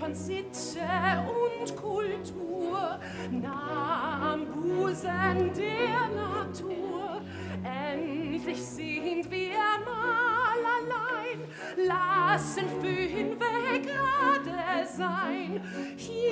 von Sitte und Kultur, nah am Busen der Natur. Endlich sind wir mal allein, lassen fünf gerade sein. Hier